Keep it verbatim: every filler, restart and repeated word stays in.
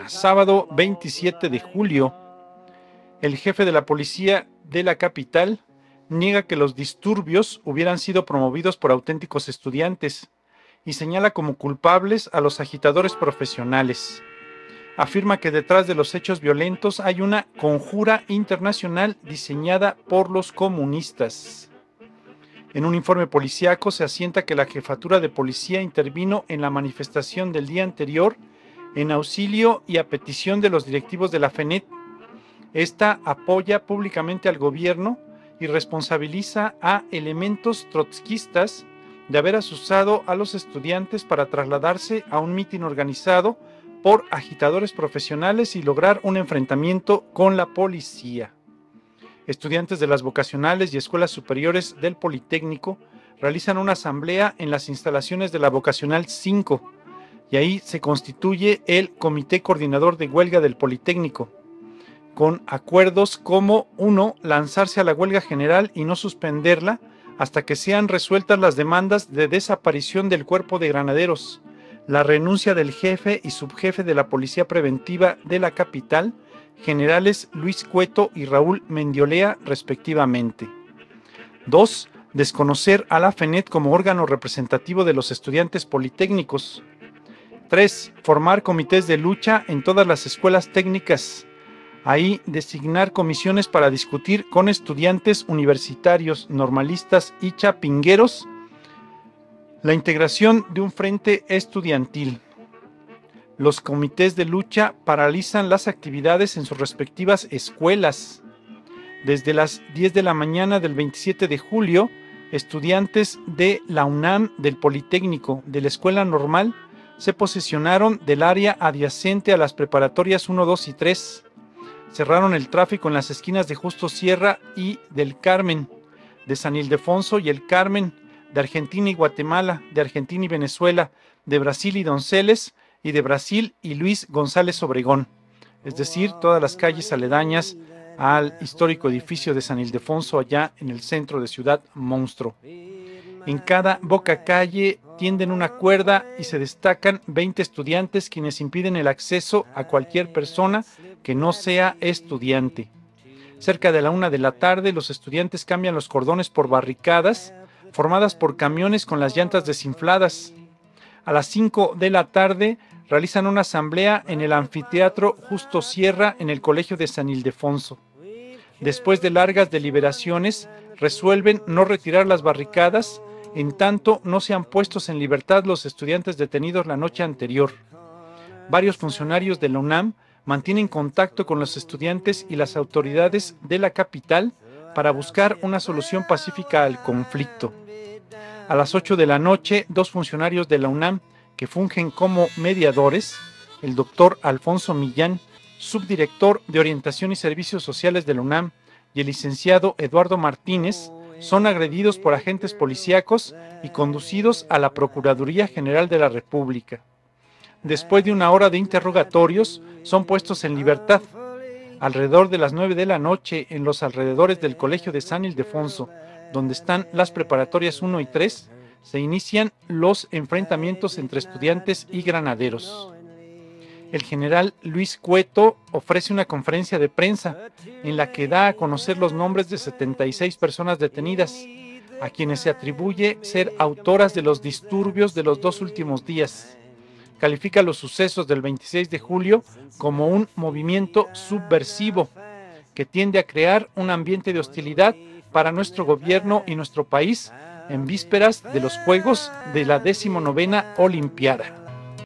sábado veintisiete de julio, el jefe de la policía de la capital niega que los disturbios hubieran sido promovidos por auténticos estudiantes y señala como culpables a los agitadores profesionales. Afirma que detrás de los hechos violentos hay una conjura internacional diseñada por los comunistas. En un informe policíaco se asienta que la jefatura de policía intervino en la manifestación del día anterior en auxilio y a petición de los directivos de la FENET. Esta apoya públicamente al gobierno y responsabiliza a elementos trotskistas de haber asusado a los estudiantes para trasladarse a un mitin organizado por agitadores profesionales y lograr un enfrentamiento con la policía. Estudiantes de las vocacionales y escuelas superiores del Politécnico realizan una asamblea en las instalaciones de la Vocacional cinco y ahí se constituye el Comité Coordinador de Huelga del Politécnico, con acuerdos como uno, lanzarse a la huelga general y no suspenderla hasta que sean resueltas las demandas de desaparición del cuerpo de granaderos, la renuncia del jefe y subjefe de la Policía Preventiva de la capital, generales Luis Cueto y Raúl Mendiolea, respectivamente. dos. Desconocer a la FENET como órgano representativo de los estudiantes politécnicos. tres. Formar comités de lucha en todas las escuelas técnicas. Ahí designar comisiones para discutir con estudiantes universitarios, normalistas y chapingueros la integración de un frente estudiantil. Los comités de lucha paralizan las actividades en sus respectivas escuelas. Desde las diez de la mañana del veintisiete de julio, estudiantes de la UNAM, del Politécnico, de la Escuela Normal, se posesionaron del área adyacente a las preparatorias uno, dos y tres. Cerraron el tráfico en las esquinas de Justo Sierra y del Carmen, de San Ildefonso y el Carmen, de Argentina y Guatemala, de Argentina y Venezuela, de Brasil y Donceles, y de Brasil y Luis González Obregón, es decir, todas las calles aledañas al histórico edificio de San Ildefonso allá en el centro de Ciudad Monstruo. En cada boca calle tienden una cuerda y se destacan veinte estudiantes quienes impiden el acceso a cualquier persona que no sea estudiante. Cerca de la una de la tarde, los estudiantes cambian los cordones por barricadas formadas por camiones con las llantas desinfladas. A las cinco de la tarde realizan una asamblea en el anfiteatro Justo Sierra en el Colegio de San Ildefonso. Después de largas deliberaciones, resuelven no retirar las barricadas, en tanto no sean puestos en libertad los estudiantes detenidos la noche anterior. Varios funcionarios de la UNAM mantienen contacto con los estudiantes y las autoridades de la capital para buscar una solución pacífica al conflicto. A las ocho de la noche, dos funcionarios de la UNAM que fungen como mediadores, el doctor Alfonso Millán, subdirector de Orientación y Servicios Sociales de la UNAM, y el licenciado Eduardo Martínez, son agredidos por agentes policíacos y conducidos a la Procuraduría General de la República. Después de una hora de interrogatorios, son puestos en libertad. Alrededor de las nueve de la noche, en los alrededores del Colegio de San Ildefonso, donde están las preparatorias uno y tres, se inician los enfrentamientos entre estudiantes y granaderos. El general Luis Cueto ofrece una conferencia de prensa en la que da a conocer los nombres de setenta y seis personas detenidas, a quienes se atribuye ser autoras de los disturbios de los dos últimos días. Califica los sucesos del veintiséis de julio como un movimiento subversivo que tiende a crear un ambiente de hostilidad para nuestro gobierno y nuestro país en vísperas de los Juegos de la decimonovena Olimpiada.